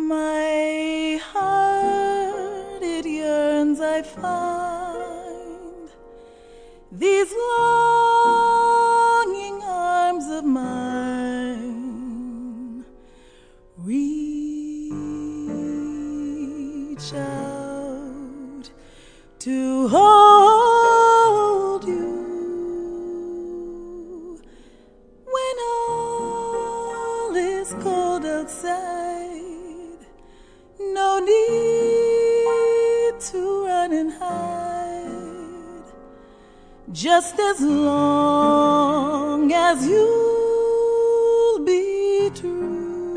My heart, it yearns, I find these longing arms of mine reach out to hold you when all is cold outside. No need to run and hide, just as long as you'll be true.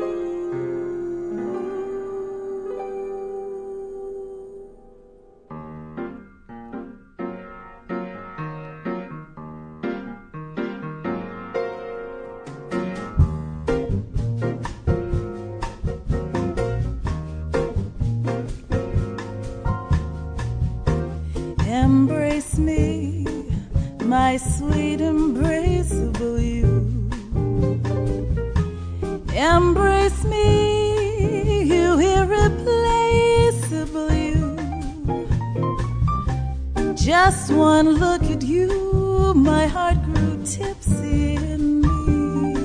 Embrace me, my sweet embraceable you. Embrace me, you irreplaceable you. Just one look at you, my heart grew tipsy in me.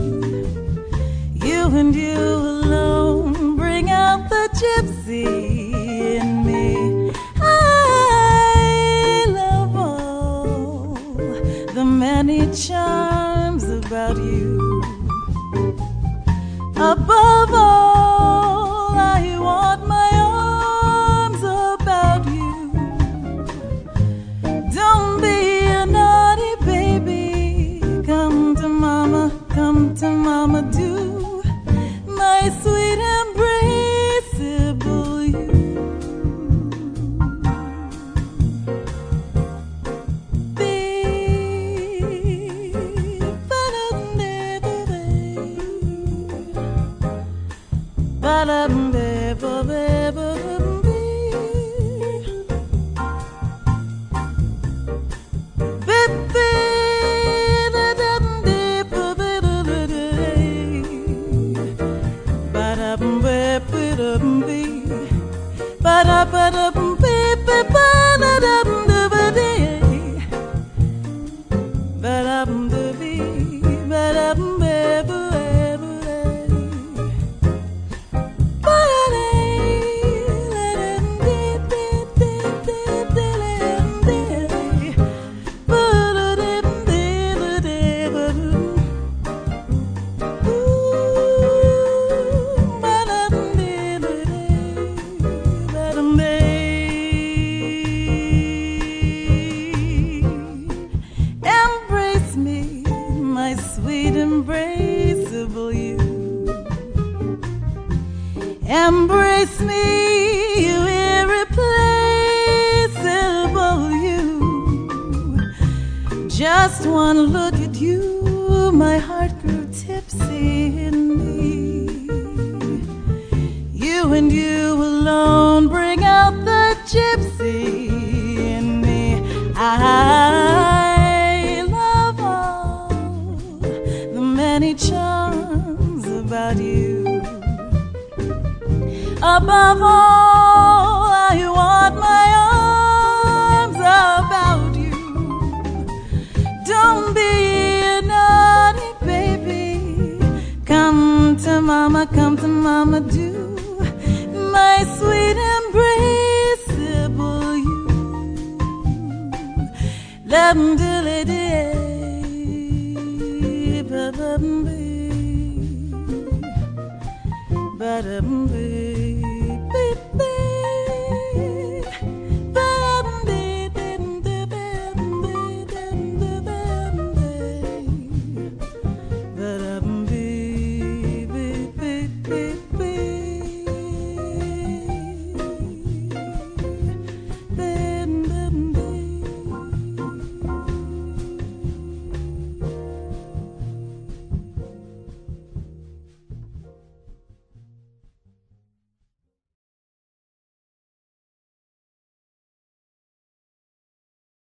You and you alone bring out the gypsy in me. Many charms about you. Above all, I want my arms about you. Don't be a naughty baby. Come to mama do. My sweet embraceable you. Embraceable you. Embrace me, you irreplaceable you. Just one look at you, my heart grew tipsy in me. You and you alone bring out the gypsy in me. I love all the many charms about you. Above all, I want my arms about you. Don't be a naughty baby. Come to mama do. My sweet embraceable you. Love